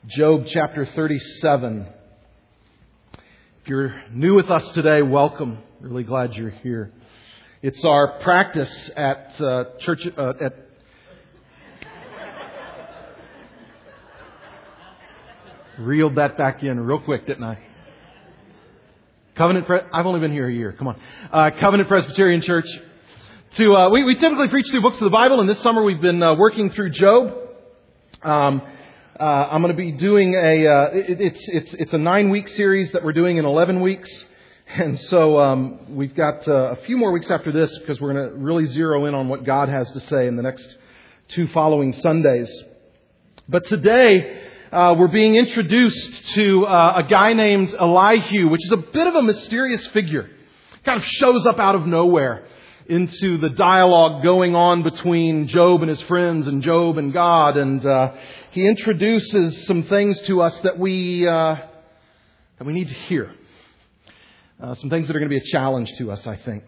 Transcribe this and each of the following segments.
Job chapter 37. If you're new with us today, welcome. Really glad you're here. It's our practice at church reeled that back in real quick, didn't I? I've only been here a year. Come on. Covenant Presbyterian Church. We typically preach through books of the Bible, and this summer we've been working through Job. I'm going to be doing it's a 9-week series that we're doing in 11 weeks. And so we've got a few more weeks after this because we're going to really zero in on what God has to say in the next 2 following Sundays. But today we're being introduced to a guy named Elihu, which is a bit of a mysterious figure. Kind of shows up out of nowhere into the dialogue going on between Job and his friends and Job and God. And he introduces some things to us that we need to hear. Some things that are going to be a challenge to us, I think.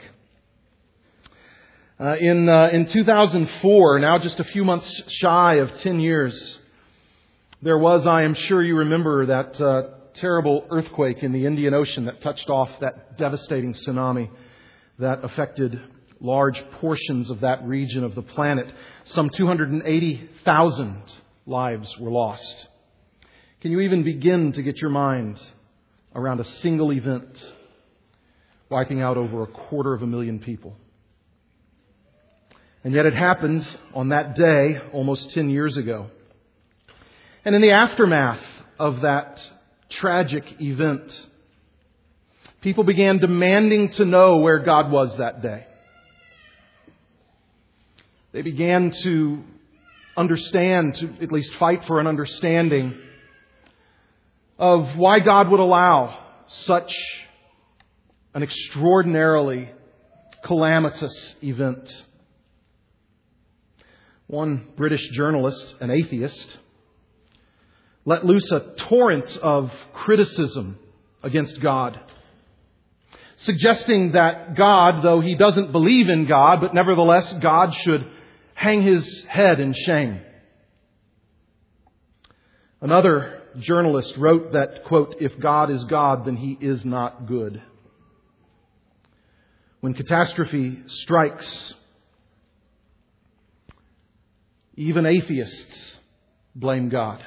In 2004, now just a few months shy of 10 years, there was, I am sure you remember, that terrible earthquake in the Indian Ocean that touched off that devastating tsunami that affected large portions of that region of the planet. Some 280,000 lives were lost. Can you even begin to get your mind around a single event wiping out over 250,000 people? And yet it happened on that day almost 10 years ago. And in the aftermath of that tragic event, people began demanding to know where God was that day. They began to understand, to at least fight for an understanding of why God would allow such an extraordinarily calamitous event. One British journalist, an atheist, let loose a torrent of criticism against God, suggesting that God, though he doesn't believe in God, but nevertheless God should hang his head in shame. Another journalist wrote that, quote, "If God is God, then he is not good." When catastrophe strikes, even atheists blame God.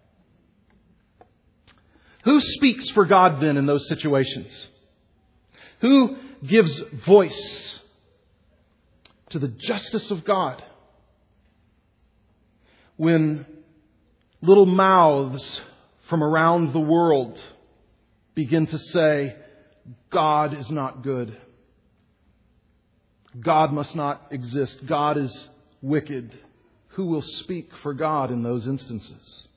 Who speaks for God then in those situations? Who gives voice to the justice of God when little mouths from around the world begin to say, God is not good. God must not exist. God is wicked. Who will speak for God in those instances?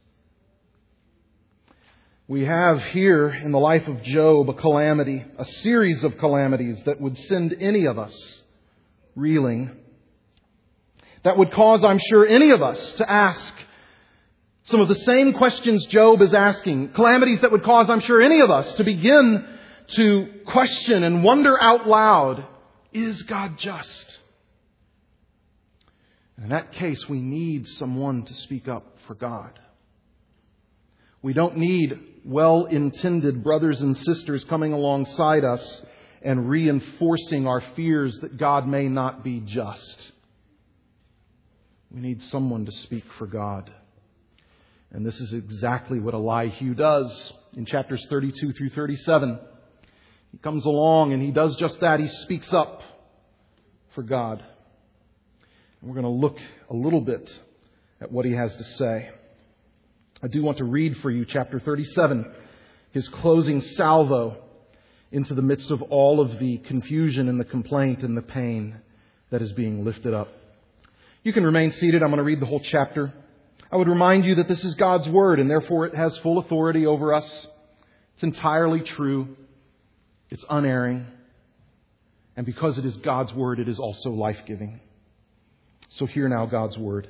We have here in the life of Job a calamity, a series of calamities that would send any of us reeling. That would cause, I'm sure, any of us to ask some of the same questions Job is asking. Calamities that would cause, I'm sure, any of us to begin to question and wonder out loud, is God just? And in that case, we need someone to speak up for God. We don't need well-intended brothers and sisters coming alongside us and reinforcing our fears that God may not be just. We need someone to speak for God. And this is exactly what Elihu does in chapters 32 through 37. He comes along and he does just that. He speaks up for God. And we're going to look a little bit at what he has to say. I do want to read for you chapter 37, his closing salvo into the midst of all of the confusion and the complaint and the pain that is being lifted up. You can remain seated. I'm going to read the whole chapter. I would remind you that this is God's Word, and therefore it has full authority over us. It's entirely true. It's unerring. And because it is God's Word, it is also life-giving. So hear now God's Word.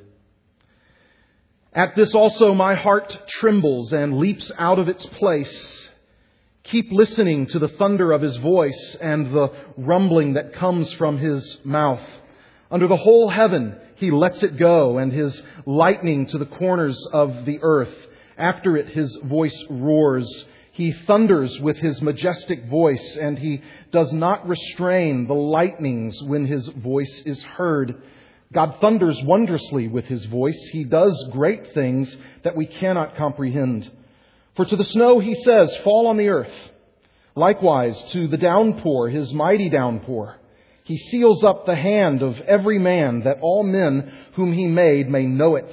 At this also my heart trembles and leaps out of its place. Keep listening to the thunder of his voice and the rumbling that comes from his mouth. Under the whole heaven he lets it go, and his lightning to the corners of the earth. After it, his voice roars. He thunders with his majestic voice, and he does not restrain the lightnings when his voice is heard. God thunders wondrously with his voice. He does great things that we cannot comprehend. For to the snow he says, fall on the earth. Likewise to the downpour, his mighty downpour. He seals up the hand of every man, that all men whom he made may know it.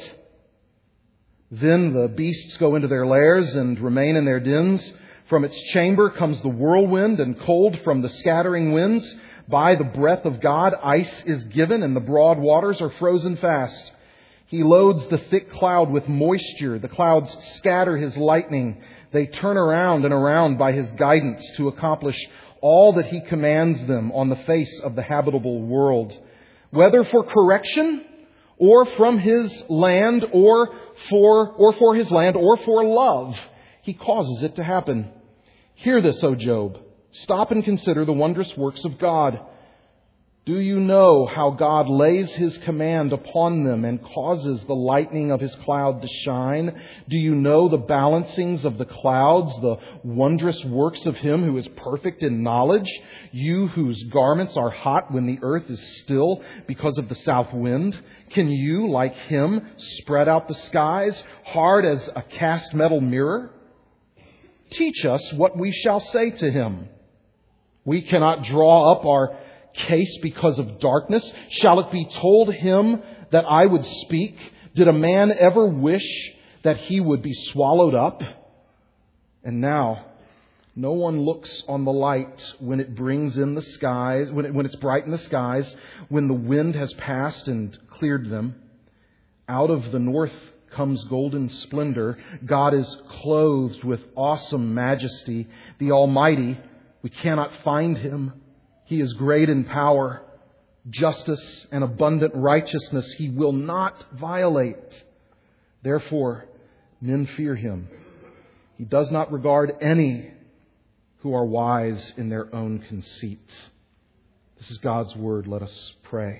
Then the beasts go into their lairs and remain in their dens. From its chamber comes the whirlwind, and cold from the scattering winds. By the breath of God ice is given, and the broad waters are frozen fast. He loads the thick cloud with moisture. The clouds scatter his lightning. They turn around and around by his guidance to accomplish all that he commands them on the face of the habitable world. Whether for correction, or from his land, or for his land, or for love, he causes it to happen. Hear this, O Job. Stop and consider the wondrous works of God. Do you know how God lays his command upon them and causes the lightning of his cloud to shine? Do you know the balancings of the clouds, the wondrous works of him who is perfect in knowledge? You whose garments are hot when the earth is still because of the south wind? Can you, like him, spread out the skies, hard as a cast metal mirror? Teach us what we shall say to him. We cannot draw up our case because of darkness. Shall it be told him that I would speak? Did a man ever wish that he would be swallowed up? And now, no one looks on the light when it brings in the skies, when it's bright in the skies, when the wind has passed and cleared them. Out of the north comes golden splendor. God is clothed with awesome majesty. The Almighty, we cannot find him. He is great in power, justice, and abundant righteousness. He will not violate. Therefore, men fear him. He does not regard any who are wise in their own conceit. This is God's word. Let us pray.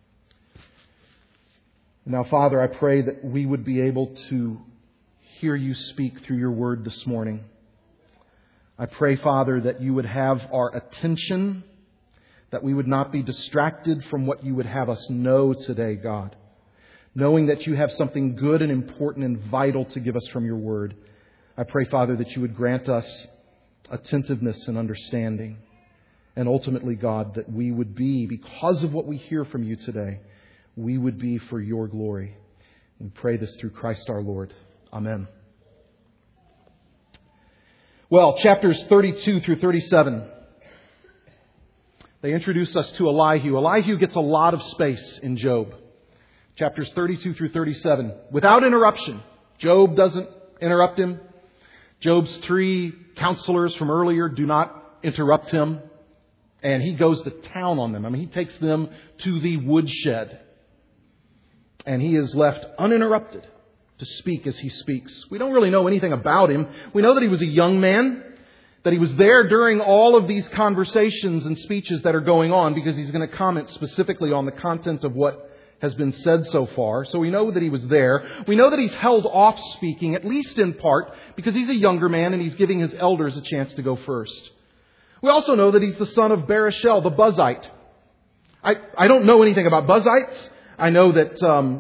Now, Father, I pray that we would be able to hear you speak through your word this morning. I pray, Father, that you would have our attention, that we would not be distracted from what you would have us know today, God, knowing that you have something good and important and vital to give us from your word. I pray, Father, that you would grant us attentiveness and understanding. And ultimately, God, that we would be, because of what we hear from you today, we would be for your glory. We pray this through Christ our Lord. Amen. Well, chapters 32 through 37. They introduce us to Elihu. Elihu gets a lot of space in Job. Chapters 32 through 37. Without interruption. Job doesn't interrupt him. Job's three counselors from earlier do not interrupt him. And he goes to town on them. He takes them to the woodshed. And he is left uninterrupted to speak as he speaks. We don't really know anything about him. We know that he was a young man, that he was there during all of these conversations and speeches that are going on, because he's going to comment specifically on the content of what has been said so far. So we know that he was there. We know that he's held off speaking, at least in part, because he's a younger man and he's giving his elders a chance to go first. We also know that he's the son of Barashel, the Buzite. I don't know anything about Buzites. I know that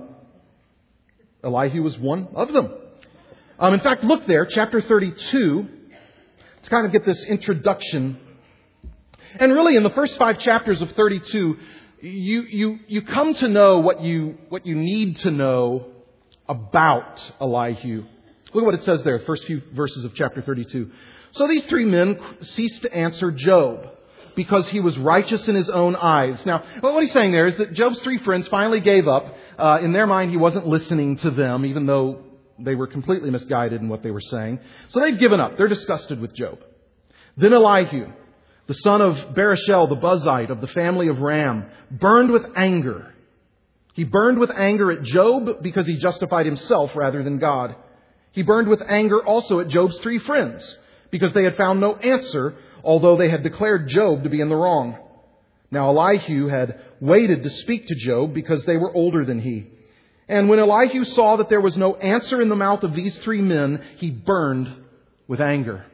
Elihu was one of them. In fact, look there, chapter 32, to kind of get this introduction. And really, in the first 5 chapters of 32, you come to know what you need to know about Elihu. Look at what it says there, first few verses of chapter 32. So these 3 men ceased to answer Job, because he was righteous in his own eyes. Now, what he's saying there is that Job's 3 friends finally gave up. In their mind, he wasn't listening to them, even though they were completely misguided in what they were saying. So they've given up. They're disgusted with Job. Then Elihu, the son of Barashel, the Buzite of the family of Ram, burned with anger. He burned with anger at Job because he justified himself rather than God. He burned with anger also at Job's 3 friends because they had found no answer, although they had declared Job to be in the wrong. Now Elihu had waited to speak to Job because they were older than he. And when Elihu saw that there was no answer in the mouth of these 3 men, he burned with anger.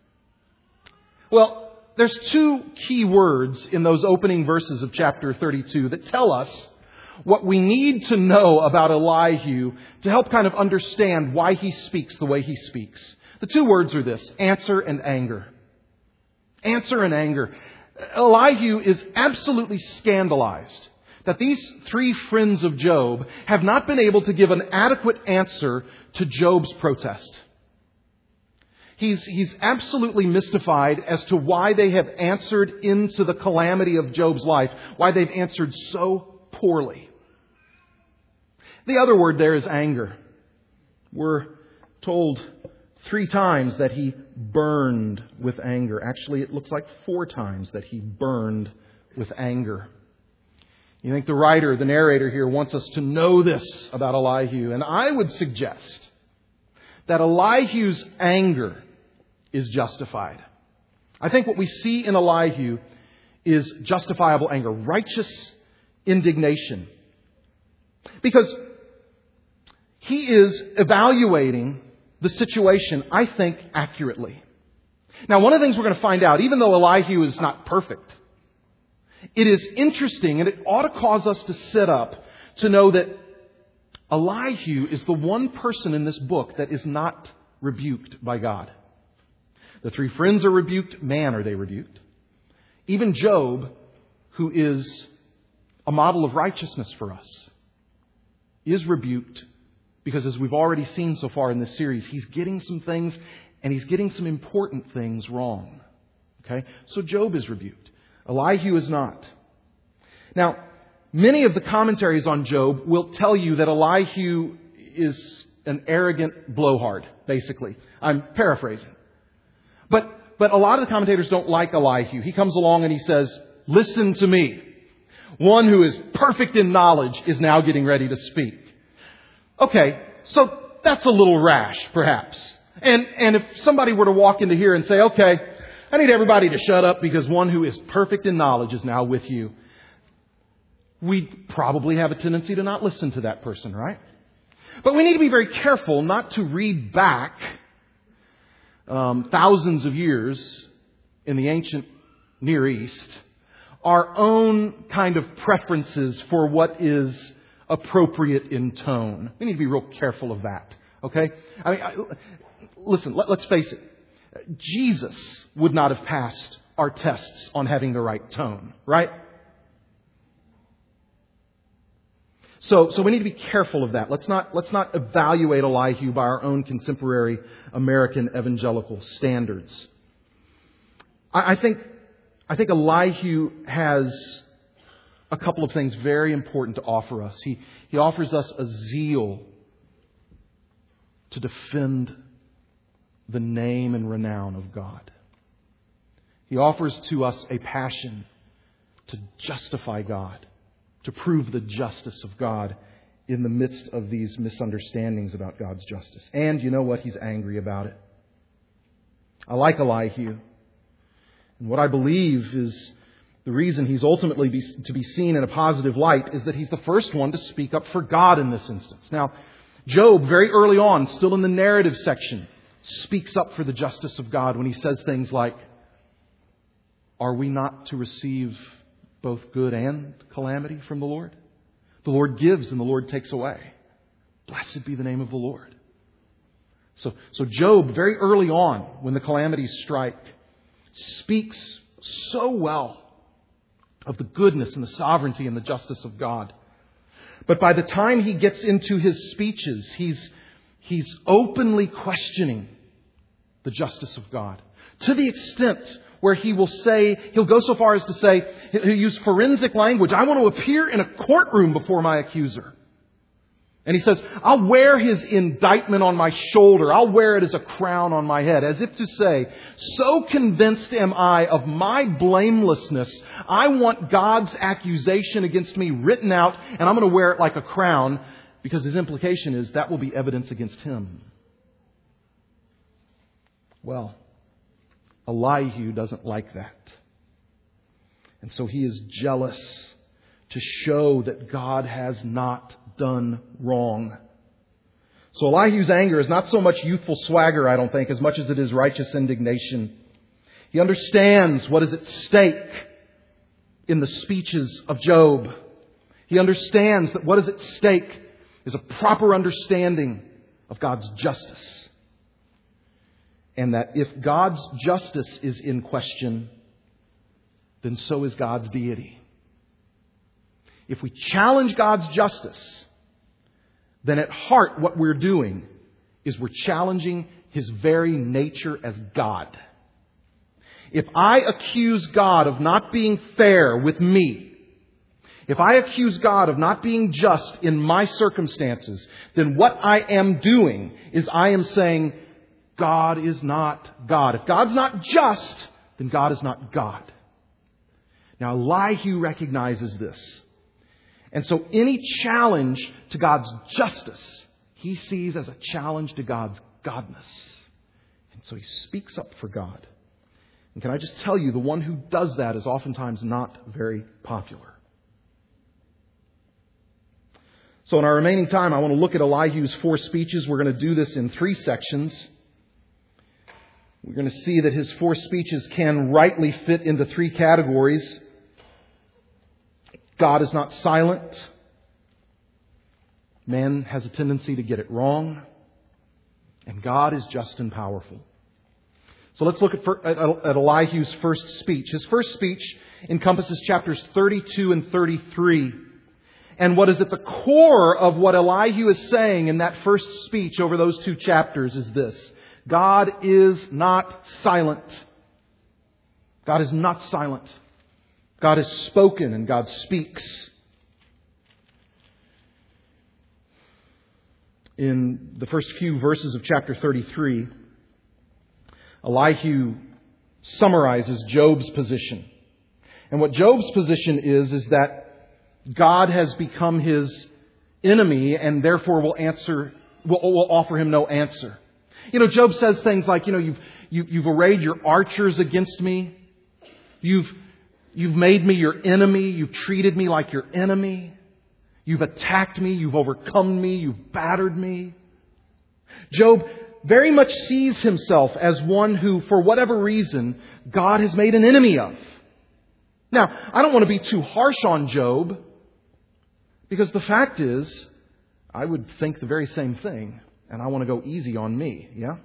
Well, there's 2 key words in those opening verses of chapter 32 that tell us what we need to know about Elihu to help kind of understand why he speaks the way he speaks. The 2 words are this: answer and anger. Answer and anger. Elihu is absolutely scandalized that these 3 friends of Job have not been able to give an adequate answer to Job's protest. He's absolutely mystified as to why they have answered into the calamity of Job's life, why they've answered so poorly. The other word there is anger. We're told 3 times that he burned with anger. Actually, it looks like 4 times that he burned with anger. You think the writer, the narrator here, wants us to know this about Elihu. And I would suggest that Elihu's anger is justified. I think what we see in Elihu is justifiable anger, righteous indignation. Because he is evaluating the situation, I think, accurately. Now, one of the things we're going to find out, even though Elihu is not perfect, it is interesting and it ought to cause us to sit up to know that Elihu is the one person in this book that is not rebuked by God. The 3 friends are rebuked. Man, are they rebuked. Even Job, who is a model of righteousness for us, is rebuked because, as we've already seen so far in this series, he's getting some things and he's getting some important things wrong. Okay? So Job is rebuked. Elihu is not. Now, many of the commentaries on Job will tell you that Elihu is an arrogant blowhard, basically. I'm paraphrasing. But a lot of the commentators don't like Elihu. He comes along and he says, "Listen to me. One who is perfect in knowledge is now getting ready to speak." Okay, so that's a little rash, perhaps. And if somebody were to walk into here and say, "Okay, I need everybody to shut up because one who is perfect in knowledge is now with you," we'd probably have a tendency to not listen to that person, right? But we need to be very careful not to read back thousands of years in the ancient Near East our own kind of preferences for what is appropriate in tone. We need to be real careful of that. Okay? Listen, let's face it. Jesus would not have passed our tests on having the right tone, right? So we need to be careful of that. Let's not evaluate Elihu by our own contemporary American evangelical standards. I think Elihu has a couple of things very important to offer us. He offers us a zeal to defend the name and renown of God. He offers to us a passion to justify God, to prove the justice of God in the midst of these misunderstandings about God's justice. And you know what? He's angry about it. I like Elihu. And what I believe is the reason he's ultimately to be seen in a positive light is that he's the first one to speak up for God in this instance. Now, Job, very early on, still in the narrative section, speaks up for the justice of God when he says things like, "Are we not to receive both good and calamity from the Lord? The Lord gives and the Lord takes away. Blessed be the name of the Lord." So Job, very early on, when the calamities strike, speaks so well of the goodness and the sovereignty and the justice of God. But by the time he gets into his speeches, he's openly questioning the justice of God. To the extent where he'll go so far as to say, he'll use forensic language. "I want to appear in a courtroom before my accuser." And he says, "I'll wear his indictment on my shoulder. I'll wear it as a crown on my head." As if to say, so convinced am I of my blamelessness, I want God's accusation against me written out, and I'm going to wear it like a crown, because his implication is that will be evidence against him. Well, Elihu doesn't like that. And so he is jealous to show that God has not done wrong. So Elihu's anger is not so much youthful swagger, I don't think, as much as it is righteous indignation. He understands what is at stake in the speeches of Job. He understands that what is at stake is a proper understanding of God's justice. And that if God's justice is in question, then so is God's deity. If we challenge God's justice, then at heart what we're doing is we're challenging His very nature as God. If I accuse God of not being fair with me, if I accuse God of not being just in my circumstances, then what I am doing is I am saying God is not God. If God's not just, then God is not God. Now, Elihu recognizes this. And so any challenge to God's justice, he sees as a challenge to God's godness. And so he speaks up for God. And can I just tell you, the one who does that is oftentimes not very popular. So in our remaining time, I want to look at Elihu's 4 speeches. We're going to do this in 3 sections. We're going to see that his 4 speeches can rightly fit into 3 categories. God is not silent. Man has a tendency to get it wrong. And God is just and powerful. So let's look at Elihu's first speech. His first speech encompasses chapters 32 and 33. And what is at the core of what Elihu is saying in that first speech over those 2 chapters is this: God is not silent. God is not silent. God has spoken and God speaks. In the first few verses of chapter 33, Elihu summarizes Job's position. And what Job's position is that God has become his enemy and therefore will offer him no answer. You know, Job says things like, you've arrayed your archers against me. You've made me your enemy. You've treated me like your enemy. You've attacked me. You've overcome me. You've battered me. Job very much sees himself as one who, for whatever reason, God has made an enemy of. Now, I don't want to be too harsh on Job, because the fact is, I would think the very same thing, and I want to go easy on me, yeah?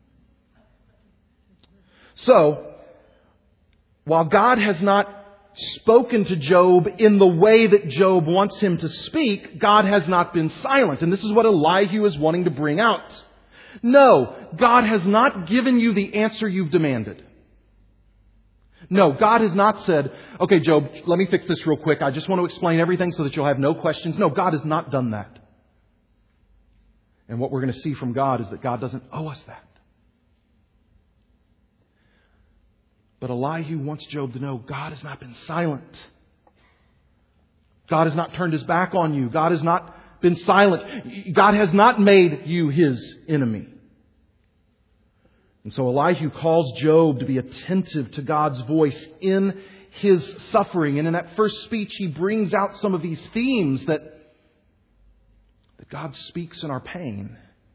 So, while God has not spoken to Job in the way that Job wants him to speak, God has not been silent. And this is what Elihu is wanting to bring out. No, God has not given you the answer you've demanded. No, God has not said, okay, Job, let me fix this real quick. I just want to explain everything so that you'll have no questions. No, God has not done that. And what we're going to see from God is that God doesn't owe us that. But Elihu wants Job to know God has not been silent. God has not turned His back on you. God has not been silent. God has not made you His enemy. And so Elihu calls Job to be attentive to God's voice in his suffering. And in that first speech, he brings out some of these themes that God speaks in our pain.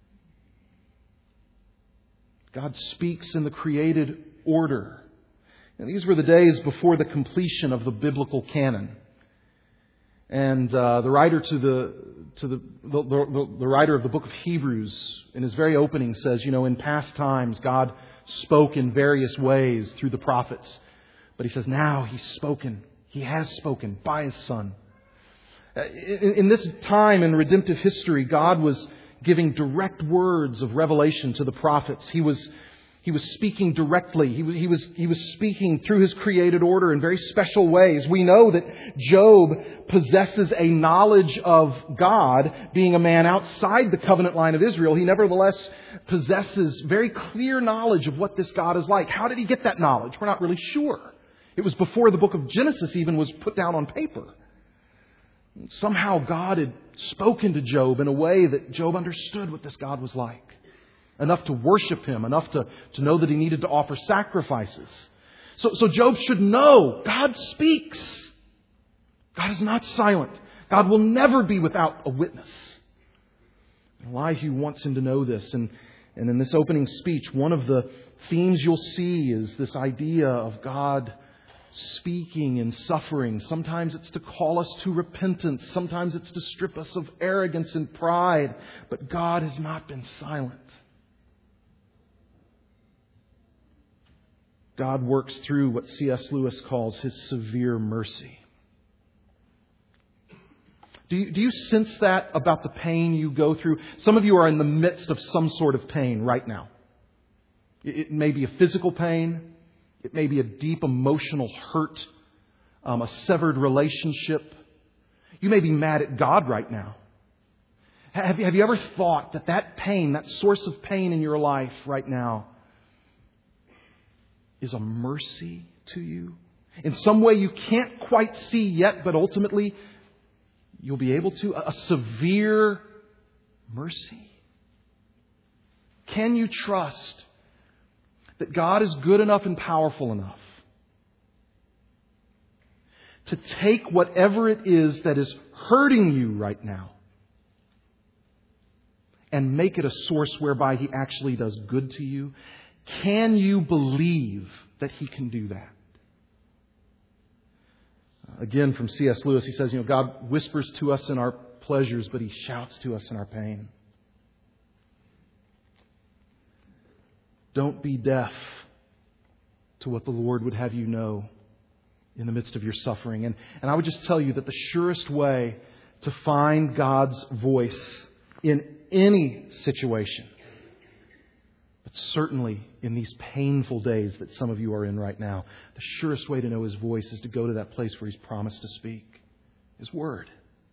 God speaks in the created order. And these were the days before the completion of the biblical canon. And the writer the writer of the book of Hebrews, in his very opening, says, in past times God spoke in various ways through the prophets, but he says now He's spoken. He has spoken by His Son. In this time in redemptive history, God was giving direct words of revelation to the prophets. He was speaking directly. He was speaking through His created order in very special ways. We know that Job possesses a knowledge of God, being a man outside the covenant line of Israel. He nevertheless possesses very clear knowledge of what this God is like. How did he get that knowledge? We're not really sure. It was before the book of Genesis even was put down on paper. Somehow God had spoken to Job in a way that Job understood what this God was like. Enough to worship Him, enough to know that he needed to offer sacrifices. So Job should know God speaks. God is not silent. God will never be without a witness. Elihu wants him to know this. And in this opening speech, one of the themes you'll see is this idea of God speaking in suffering. Sometimes it's to call us to repentance. Sometimes it's to strip us of arrogance and pride. But God has not been silent. God works through what C.S. Lewis calls His severe mercy. Do you sense that about the pain you go through? Some of you are in the midst of some sort of pain right now. It may be a physical pain. It may be a deep emotional hurt, a severed relationship. You may be mad at God right now. Have you ever thought that pain, that source of pain in your life right now, is a mercy to you? In some way you can't quite see yet, but ultimately you'll be able to. A severe mercy. Can you trust that God is good enough and powerful enough to take whatever it is that is hurting you right now and make it a source whereby He actually does good to you? Can you believe that He can do that? Again, from C.S. Lewis, he says, God whispers to us in our pleasures, but He shouts to us in our pain. Don't be deaf to what the Lord would have you know in the midst of your suffering. And I would just tell you that the surest way to find God's voice in any situation, but certainly in these painful days that some of you are in right now, the surest way to know His voice is to go to that place where He's promised to speak. His Word.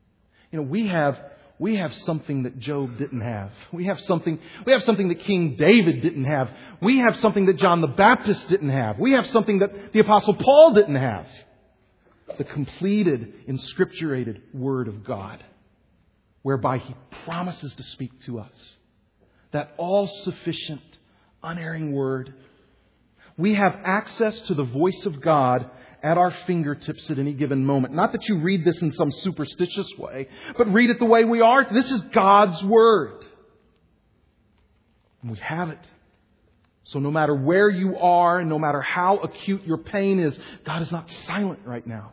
We have something that Job didn't have. We have something that King David didn't have. We have something that John the Baptist didn't have. We have something that the Apostle Paul didn't have. The completed, inscripturated Word of God, whereby He promises to speak to us. That all-sufficient, unerring Word. We have access to the voice of God at our fingertips at any given moment. Not that you read this in some superstitious way, but read it the way we are. This is God's Word. And we have it. So no matter where you are, and no matter how acute your pain is, God is not silent right now.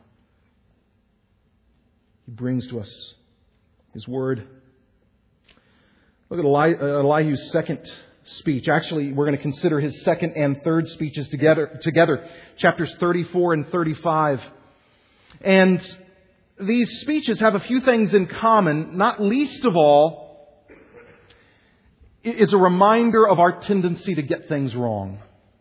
He brings to us His Word. Look at Elihu's second speech. Actually, we're going to consider his second and third speeches together. Chapters 34 and 35. And these speeches have a few things in common. Not least of all is a reminder of our tendency to get things wrong.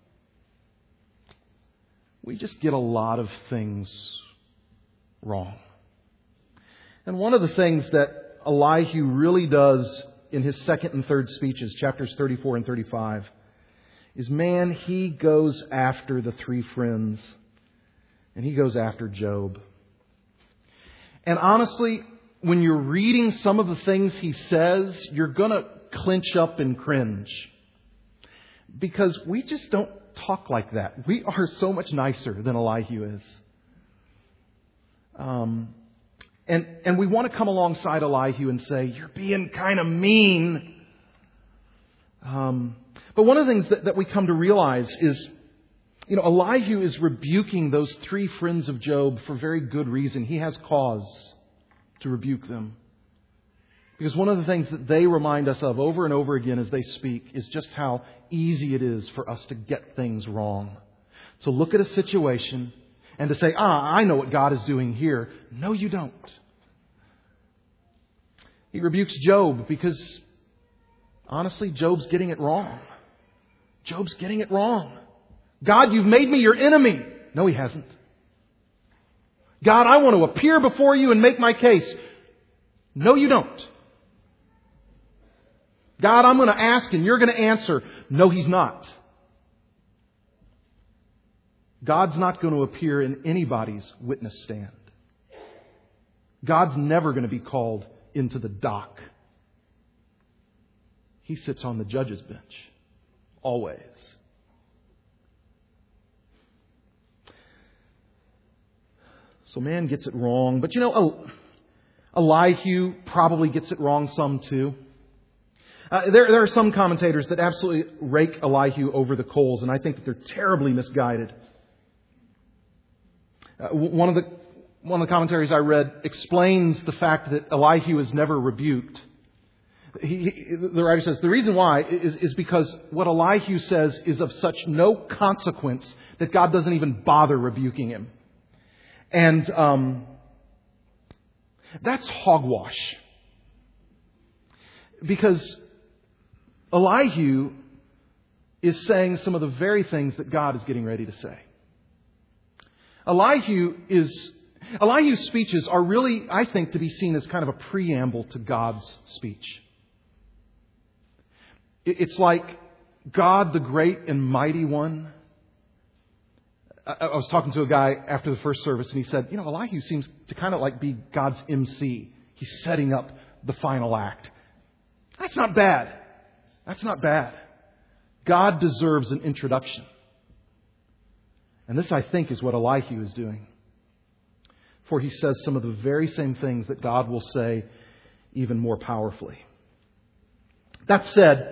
We just get a lot of things wrong. And one of the things that Elihu really does in his second and third speeches, chapters 34 and 35, is, he goes after the three friends. And he goes after Job. And honestly, when you're reading some of the things he says, you're going to clench up and cringe. Because we just don't talk like that. We are so much nicer than Elihu is. And we want to come alongside Elihu and say, you're being kind of mean. But one of the things that we come to realize is, Elihu is rebuking those three friends of Job for very good reason. He has cause to rebuke them. Because one of the things that they remind us of over and over again as they speak is just how easy it is for us to get things wrong. To look at a situation and to say, I know what God is doing here. No, you don't. He rebukes Job because, honestly, Job's getting it wrong. Job's getting it wrong. God, you've made me your enemy. No, He hasn't. God, I want to appear before you and make my case. No, you don't. God, I'm going to ask and you're going to answer. No, He's not. God's not going to appear in anybody's witness stand. God's never going to be called into the dock. He sits on the judge's bench. Always. So man gets it wrong. But Elihu probably gets it wrong some too. There are some commentators that absolutely rake Elihu over the coals, and I think that they're terribly misguided. One of the commentaries I read explains the fact that Elihu is never rebuked. The writer says the reason why is because what Elihu says is of such no consequence that God doesn't even bother rebuking him. And that's hogwash. Because Elihu is saying some of the very things that God is getting ready to say. Elihu's speeches are really, I think, to be seen as kind of a preamble to God's speech. It's like God, the great and mighty one. I was talking to a guy after the first service, and he said, Elihu seems to kind of like be God's MC. He's setting up the final act. That's not bad. That's not bad. God deserves an introduction. And this, I think, is what Elihu is doing. For he says some of the very same things that God will say even more powerfully. That said,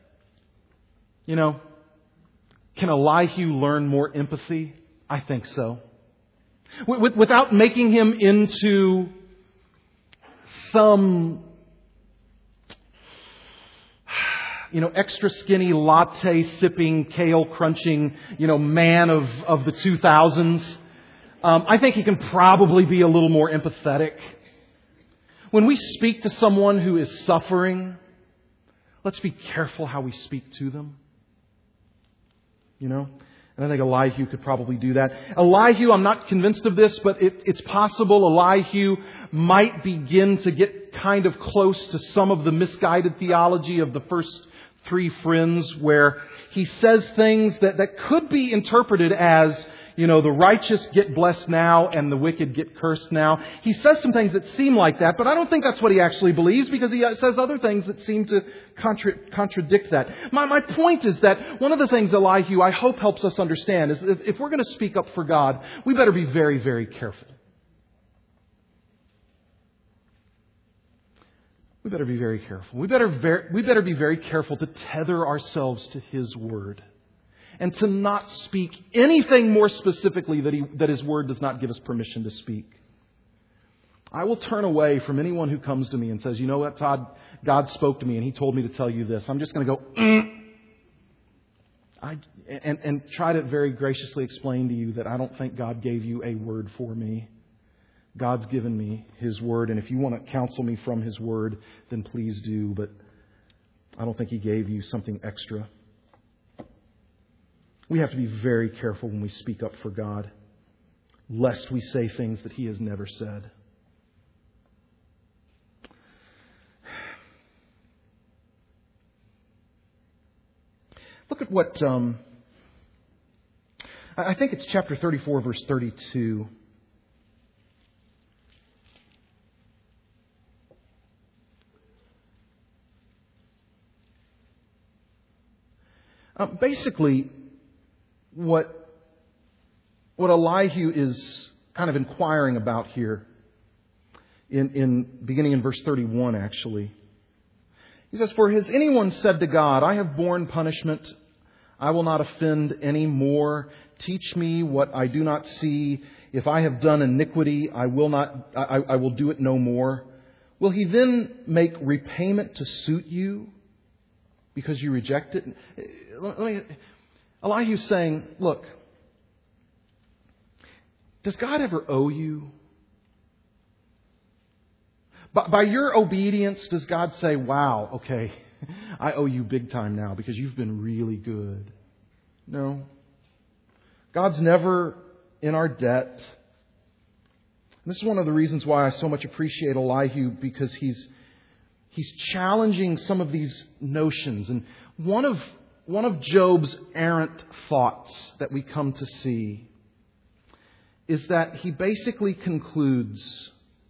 can Elihu learn more empathy? I think so. Without making him into some extra skinny latte sipping, kale crunching, man of the 2000s. I think he can probably be a little more empathetic. When we speak to someone who is suffering, let's be careful how we speak to them. And I think Elihu could probably do that. Elihu, I'm not convinced of this, but it's possible Elihu might begin to get kind of close to some of the misguided theology of the first three friends, where he says things that could be interpreted as, the righteous get blessed now and the wicked get cursed now. He says some things that seem like that, but I don't think that's what he actually believes, because he says other things that seem to contradict that. My point is that one of the things Elihu, I hope, helps us understand is if we're going to speak up for God, we better be very, very careful. We better be very careful. We better be very careful to tether ourselves to His Word, and to not speak anything more specifically that His Word does not give us permission to speak. I will turn away from anyone who comes to me and says, what, Todd, God spoke to me and He told me to tell you this. I'm just going to go, and try to very graciously explain to you that I don't think God gave you a word for me. God's given me His Word, and if you want to counsel me from His Word, then please do, but I don't think He gave you something extra. We have to be very careful when we speak up for God, lest we say things that He has never said. Look at what, I think it's chapter 34, verse 32. Basically, what Elihu is kind of inquiring about here, beginning in verse 31, actually. He says, "For has anyone said to God, I have borne punishment, I will not offend any more. Teach me what I do not see. If I have done iniquity, I will do it no more. Will He then make repayment to suit you because you reject it?" Elihu's saying, look, does God ever owe you? By your obedience, does God say, wow, okay, I owe you big time now because you've been really good? No. God's never in our debt. And this is one of the reasons why I so much appreciate Elihu, because he's challenging some of these notions. And one of Job's errant thoughts that we come to see is that he basically concludes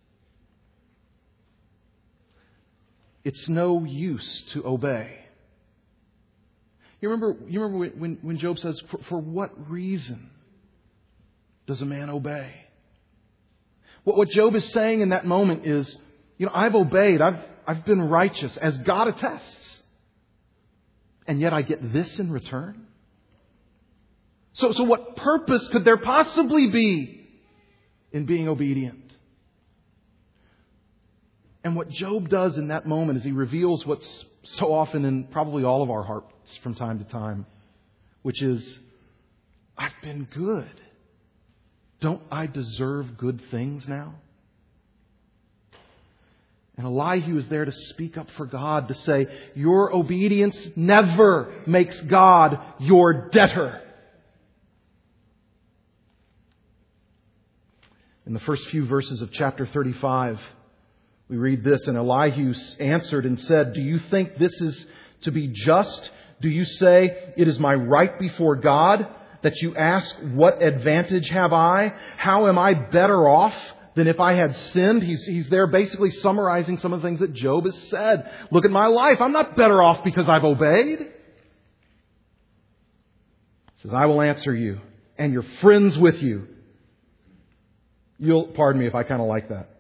it's no use to obey. You remember when Job says, for what reason does a man obey? What Job is saying in that moment is, I've obeyed, I've been righteous, as God attests. And yet I get this in return? So what purpose could there possibly be in being obedient? And what Job does in that moment is he reveals what's so often in probably all of our hearts from time to time, which is, I've been good. Don't I deserve good things now? And Elihu is there to speak up for God, to say, your obedience never makes God your debtor. In the first few verses of chapter 35, we read this, and Elihu answered and said, do you think this is to be just? Do you say, it is my right before God that you ask, what advantage have I? How am I better off than if I had sinned? He's there basically summarizing some of the things that Job has said. Look at my life. I'm not better off because I've obeyed. He says, I will answer you and your friends with you. You'll pardon me if I kind of like that.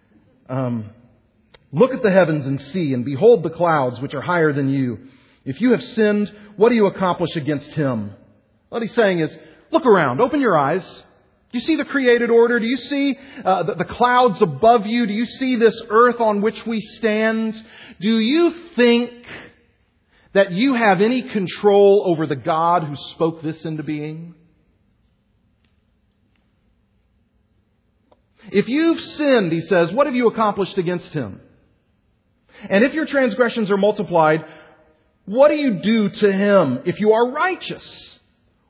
Look at the heavens and see, and behold the clouds which are higher than you. If you have sinned, what do you accomplish against Him? What he's saying is, look around, open your eyes. Do you see the created order? Do you see the clouds above you? Do you see this earth on which we stand? Do you think that you have any control over the God who spoke this into being? If you've sinned, he says, what have you accomplished against Him? And if your transgressions are multiplied, what do you do to Him? If you are righteous,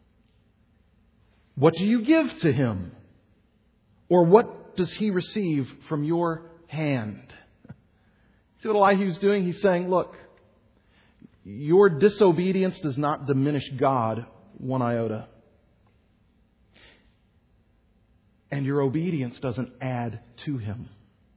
what do you give to Him? Or what does He receive from your hand? See what Elihu's doing? He's saying, look, your disobedience does not diminish God one iota. And your obedience doesn't add to Him.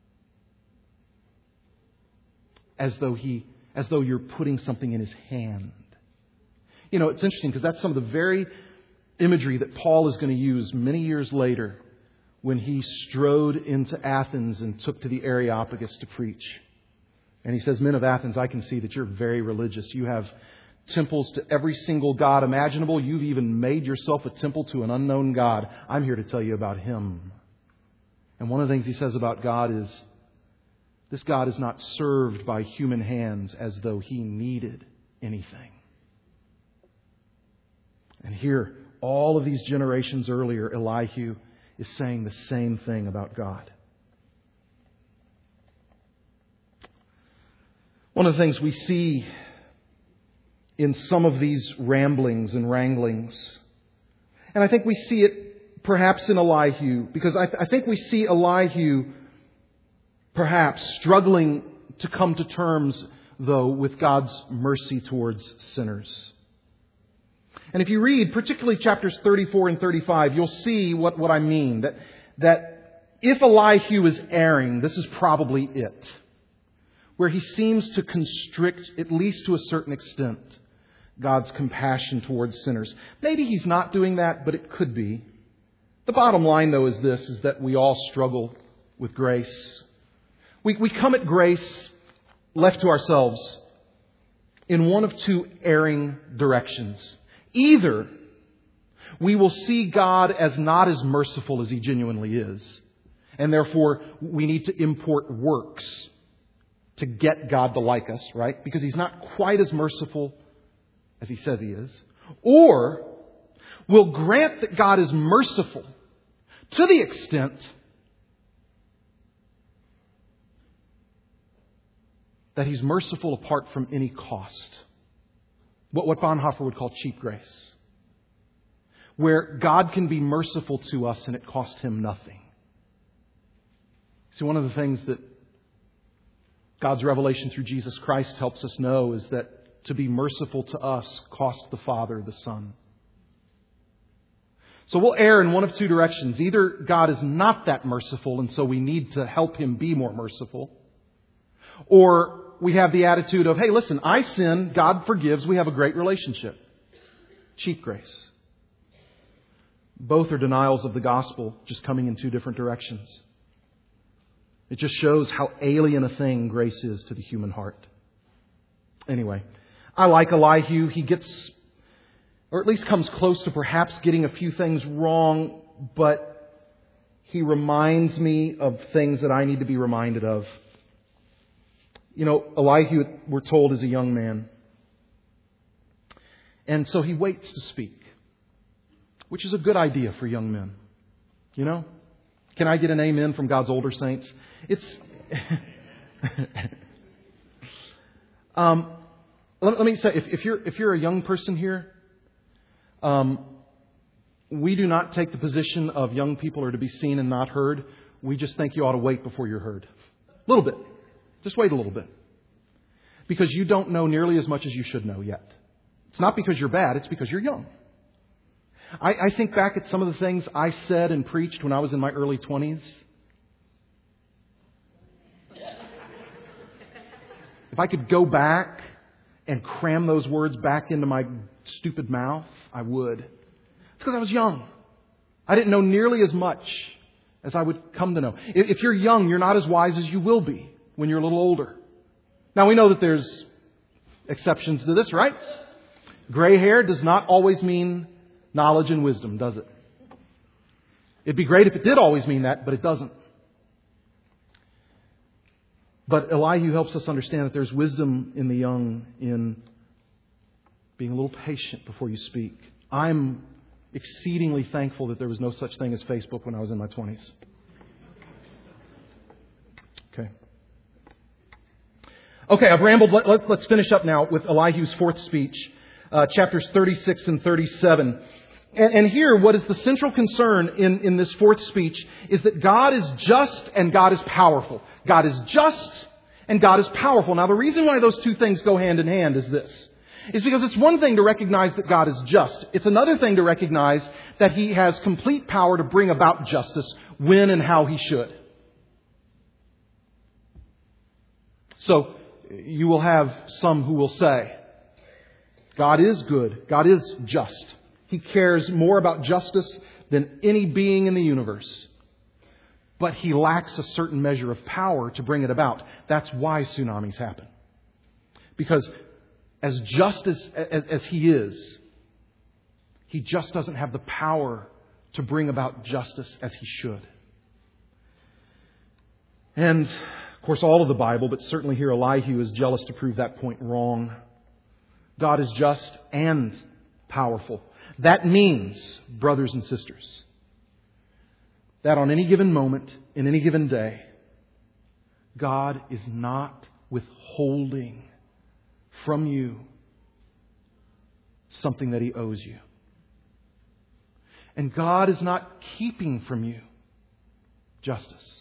As though you're putting something in His hand. It's interesting because that's some of the very imagery that Paul is going to use many years later when he strode into Athens and took to the Areopagus to preach. And he says, men of Athens, I can see that you're very religious. You have temples to every single god imaginable. You've even made yourself a temple to an unknown God. I'm here to tell you about Him. And one of the things he says about God is, this God is not served by human hands as though He needed anything. And here, all of these generations earlier, Elihu is saying the same thing about God. One of the things we see in some of these ramblings and wranglings, and I think we see it perhaps in Elihu, because I think we see Elihu perhaps struggling to come to terms, though, with God's mercy towards sinners. And if you read particularly chapters 34 and 35, you'll see what I mean. That if Elihu is erring, this is probably it. Where he seems to constrict, at least to a certain extent, God's compassion towards sinners. Maybe he's not doing that, but it could be. The bottom line, though, is that we all struggle with grace. We come at grace, left to ourselves, in one of two erring directions. Either we will see God as not as merciful as He genuinely is, and therefore we need to import works to get God to like us, right? Because He's not quite as merciful as He says He is. Or we'll grant that God is merciful to the extent that He's merciful apart from any cost. What Bonhoeffer would call cheap grace. Where God can be merciful to us and it costs Him nothing. See, one of the things that God's revelation through Jesus Christ helps us know is that to be merciful to us cost the Father the Son. So we'll err in one of two directions. Either God is not that merciful and so we need to help Him be more merciful. Or we have the attitude of, hey, listen, I sin, God forgives, we have a great relationship. Cheap grace. Both are denials of the gospel, just coming in two different directions. It just shows how alien a thing grace is to the human heart. Anyway, I like Elihu. He gets, or at least comes close to perhaps getting a few things wrong, but he reminds me of things that I need to be reminded of. You know, Elihu, we're told, is a young man. And so he waits to speak, which is a good idea for young men. You know? Can I get an amen from God's older saints? It's... let me say, if you're a young person here, we do not take the position of young people are to be seen and not heard. We just think you ought to wait before you're heard. A little bit. Just wait a little bit. Because you don't know nearly as much as you should know yet. It's not because you're bad, it's because you're young. I think back at some of the things I said and preached when I was in my early 20s. If I could go back and cram those words back into my stupid mouth, I would. It's because I was young. I didn't know nearly as much as I would come to know. If you're young, you're not as wise as you will be when you're a little older. Now, we know that there's exceptions to this, right? Gray hair does not always mean knowledge and wisdom, does it? It'd be great if it did always mean that, but it doesn't. But Elihu helps us understand that there's wisdom in the young in being a little patient before you speak. I'm exceedingly thankful that there was no such thing as Facebook when I was in my 20s. Okay, I've rambled. Let's finish up now with Elihu's fourth speech, chapters 36 and 37. And here, what is the central concern in this fourth speech is that God is just and God is powerful. God is just and God is powerful. Now, the reason why those two things go hand in hand is this. Is because it's one thing to recognize that God is just. It's another thing to recognize that He has complete power to bring about justice when and how He should. So, you will have some who will say, God is good. God is just. He cares more about justice than any being in the universe. But He lacks a certain measure of power to bring it about. That's why tsunamis happen. Because as just as He is, He just doesn't have the power to bring about justice as He should. And of course, all of the Bible, but certainly here Elihu is jealous to prove that point wrong. God is just and powerful. That means, brothers and sisters, that on any given moment, in any given day, God is not withholding from you something that He owes you. And God is not keeping from you justice.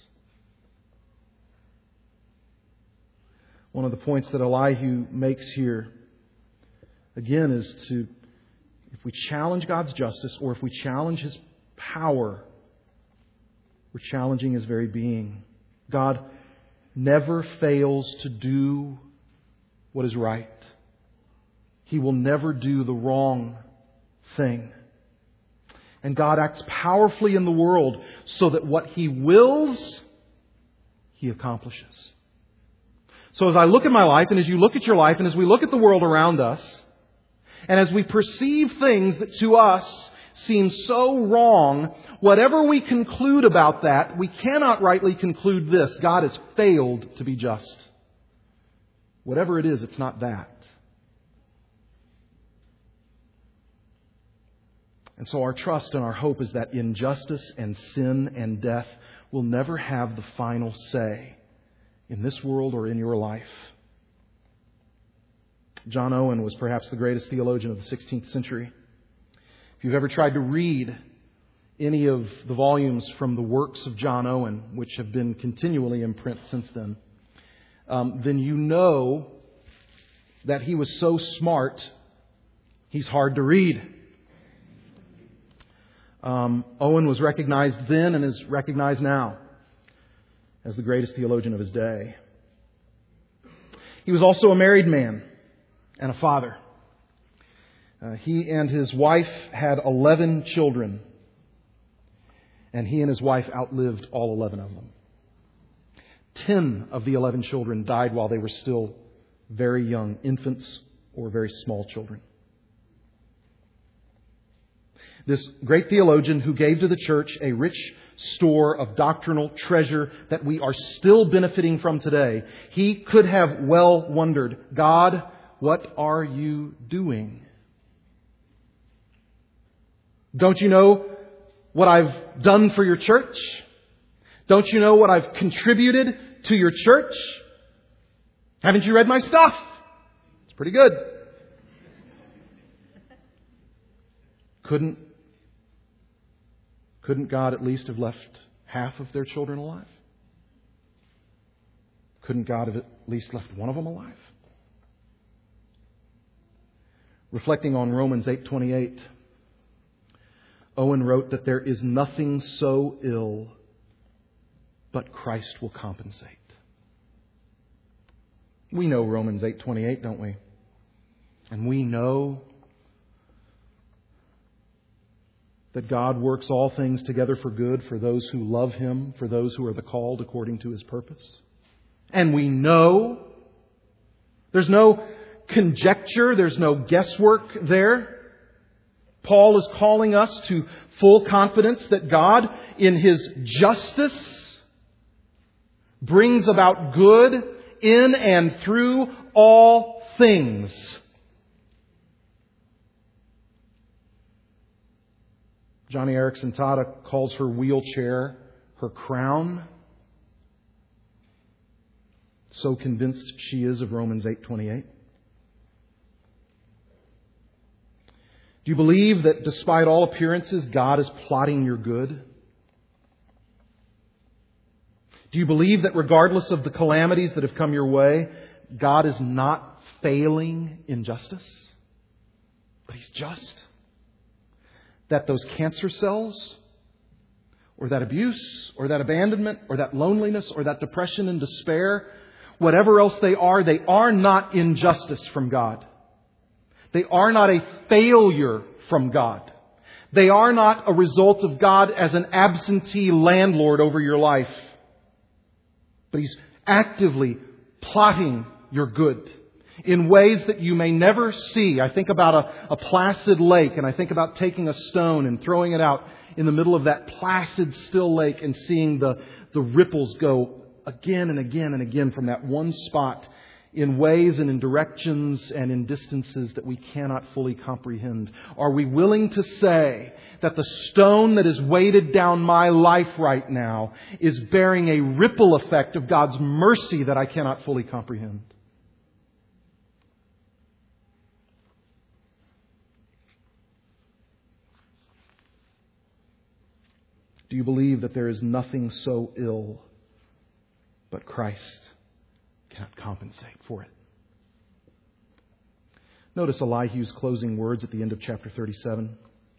One of the points that Elihu makes here, again, is if we challenge God's justice or if we challenge His power, we're challenging His very being. God never fails to do what is right. He will never do the wrong thing. And God acts powerfully in the world so that what He wills, He accomplishes. So as I look at my life, and as you look at your life, and as we look at the world around us, and as we perceive things that to us seem so wrong, whatever we conclude about that, we cannot rightly conclude this: God has failed to be just. Whatever it is, it's not that. And so our trust and our hope is that injustice and sin and death will never have the final say in this world or in your life. John Owen was perhaps the greatest theologian of the 16th century. If you've ever tried to read any of the volumes from the works of John Owen, which have been continually in print since then you know that he was so smart, he's hard to read. Owen was recognized then and is recognized now as the greatest theologian of his day. He was also a married man and a father. He and his wife had 11 children, and he and his wife outlived all 11 of them. 10 of the 11 children died while they were still very young, infants or very small children. This great theologian who gave to the church a rich store of doctrinal treasure that we are still benefiting from today, he could have well wondered, God, what are you doing? Don't you know what I've done for your church? Don't you know what I've contributed to your church? Haven't you read my stuff? It's pretty good. Couldn't God at least have left half of their children alive? Couldn't God have at least left one of them alive? Reflecting on Romans 8:28, Owen wrote that there is nothing so ill but Christ will compensate. We know Romans 8:28, don't we? And we know that God works all things together for good for those who love Him, for those who are the called according to His purpose. And we know there's no conjecture, there's no guesswork there. Paul is calling us to full confidence that God, in His justice, brings about good in and through all things. Johnny Erickson Tada calls her wheelchair her crown. So convinced she is of Romans 8:28. Do you believe that despite all appearances, God is plotting your good? Do you believe that regardless of the calamities that have come your way, God is not failing in justice? But He's just. That those cancer cells, or that abuse, or that abandonment, or that loneliness, or that depression and despair, whatever else they are not injustice from God. They are not a failure from God. They are not a result of God as an absentee landlord over your life. But He's actively plotting your good in ways that you may never see. I think about a placid lake, and I think about taking a stone and throwing it out in the middle of that placid, still lake and seeing the ripples go again and again and again from that one spot in ways and in directions and in distances that we cannot fully comprehend. Are we willing to say that the stone that is weighted down my life right now is bearing a ripple effect of God's mercy that I cannot fully comprehend? Do you believe that there is nothing so ill but Christ cannot compensate for it? Notice Elihu's closing words at the end of chapter 37,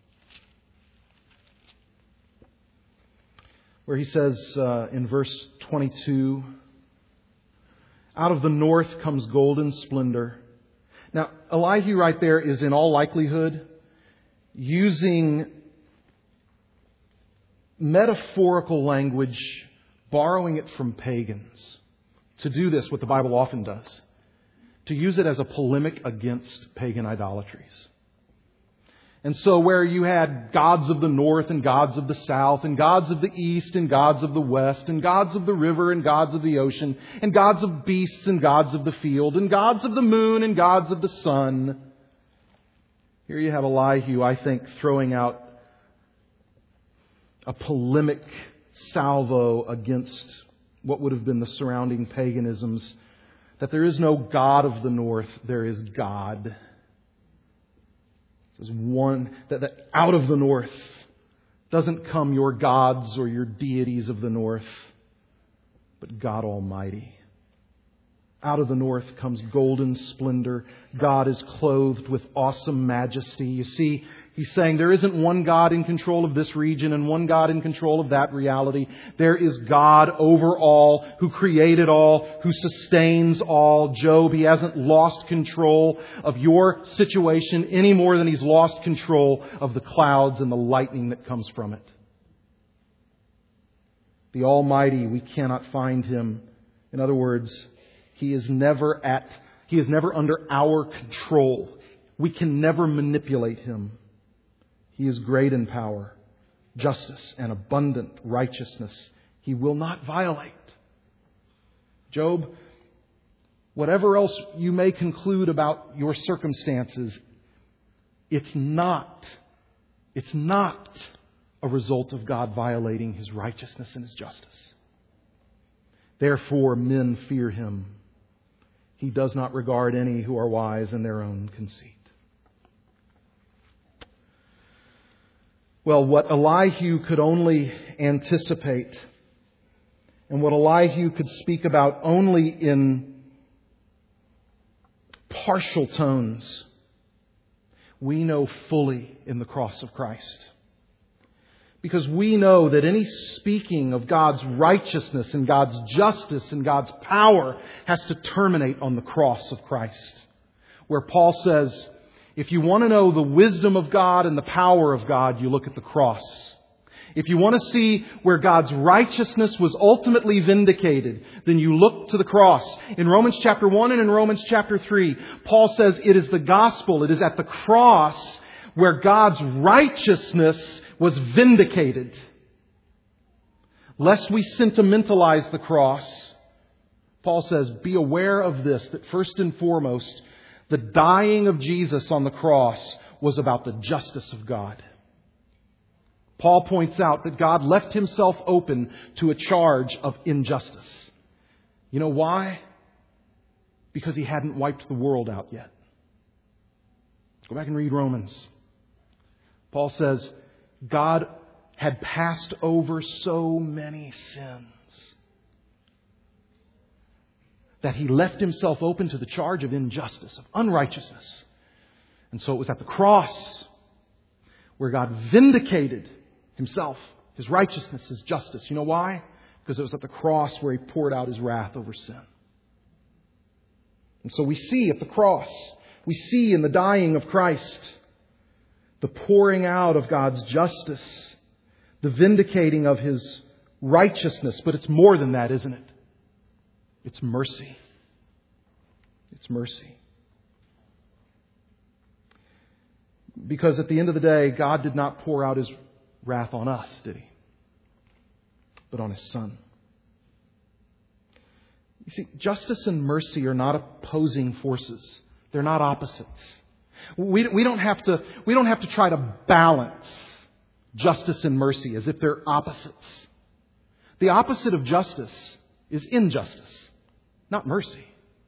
where he says in verse 22, "Out of the north comes golden splendor." Now, Elihu right there is in all likelihood using metaphorical language, borrowing it from pagans. To do this, what the Bible often does, to use it as a polemic against pagan idolatries. And so where you had gods of the north and gods of the south and gods of the east and gods of the west and gods of the river and gods of the ocean and gods of beasts and gods of the field and gods of the moon and gods of the sun, here you have Elihu, I think, throwing out a polemic salvo against what would have been the surrounding paganisms, that there is no God of the north, there is God. There's one, that out of the north doesn't come your gods or your deities of the north, but God Almighty. Out of the north comes golden splendor. God is clothed with awesome majesty. You see, he's saying there isn't one God in control of this region and one God in control of that reality. There is God over all, who created all, who sustains all. Job, he hasn't lost control of your situation any more than he's lost control of the clouds and the lightning that comes from it. The Almighty, we cannot find Him In other words, He is never under our control. We can never manipulate Him. He is great in power, justice, and abundant righteousness. He will not violate. Job, whatever else you may conclude about your circumstances, it's not a result of God violating His righteousness and His justice. Therefore, men fear Him. He does not regard any who are wise in their own conceit. Well, what Elihu could only anticipate, and what Elihu could speak about only in partial tones, we know fully in the cross of Christ. Because we know that any speaking of God's righteousness and God's justice and God's power has to terminate on the cross of Christ. Where Paul says, if you want to know the wisdom of God and the power of God, you look at the cross. If you want to see where God's righteousness was ultimately vindicated, then you look to the cross. In Romans chapter 1 and in Romans chapter 3, Paul says it is the gospel, it is at the cross where God's righteousness was vindicated. Lest we sentimentalize the cross, Paul says, be aware of this, that first and foremost, the dying of Jesus on the cross was about the justice of God. Paul points out that God left Himself open to a charge of injustice. You know why? Because He hadn't wiped the world out yet. Go back and read Romans. Paul says, God had passed over so many sins that He left Himself open to the charge of injustice, of unrighteousness. And so it was at the cross where God vindicated Himself, His righteousness, His justice. You know why? Because it was at the cross where He poured out His wrath over sin. And so we see at the cross, we see in the dying of Christ, the pouring out of God's justice, the vindicating of His righteousness. But it's more than that, isn't it? It's mercy. It's mercy. Because at the end of the day, God did not pour out His wrath on us, did He? But on His Son. You see, justice and mercy are not opposing forces. They're not opposites. We don't have to try to balance justice and mercy as if they're opposites. The opposite of justice is injustice, not mercy.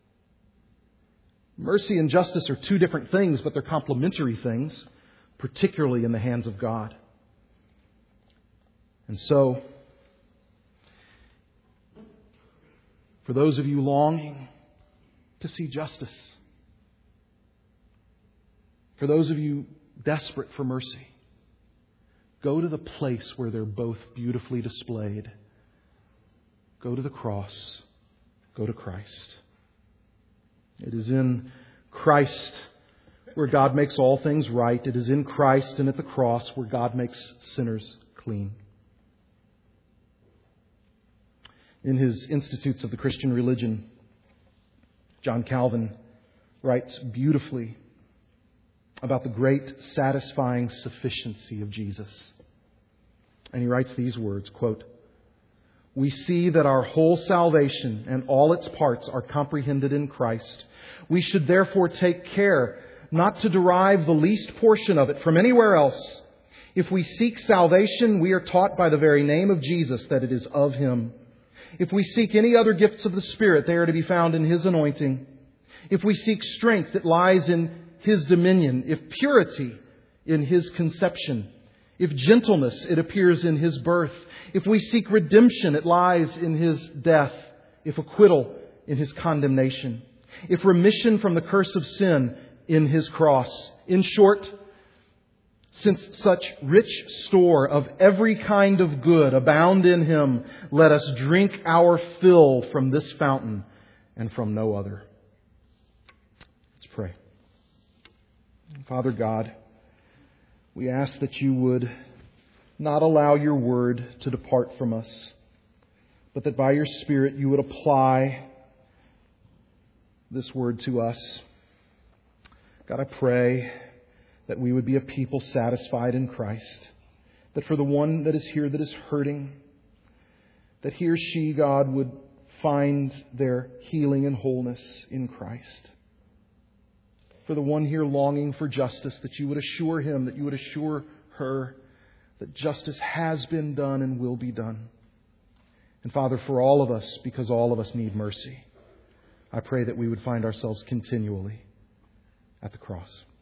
Mercy and justice are two different things, but they're complementary things, particularly in the hands of God. And so, for those of you longing to see justice, for those of you desperate for mercy, go to the place where they're both beautifully displayed. Go to the cross. Go to Christ. It is in Christ where God makes all things right. It is in Christ and at the cross where God makes sinners clean. In his Institutes of the Christian Religion, John Calvin writes beautifully about the great satisfying sufficiency of Jesus. And he writes these words, quote, "We see that our whole salvation and all its parts are comprehended in Christ. We should therefore take care not to derive the least portion of it from anywhere else. If we seek salvation, we are taught by the very name of Jesus that it is of Him. If we seek any other gifts of the Spirit, they are to be found in His anointing. If we seek strength, it lies in His dominion. If purity, in His conception. If gentleness, it appears in His birth. If we seek redemption, it lies in His death. If acquittal, in His condemnation. If remission from the curse of sin, in His cross. In short, since such rich store of every kind of good abound in Him, let us drink our fill from this fountain and from no other." Let's pray. Father God, we ask that You would not allow Your word to depart from us, but that by your Spirit you would apply this word to us. God, I pray that we would be a people satisfied in Christ. That for the one that is here that is hurting, that he or she, God, would find their healing and wholeness in Christ. For the one here longing for justice, that you would assure him, that you would assure her that justice has been done and will be done. And Father, for all of us, because all of us need mercy, I pray that we would find ourselves continually at the cross.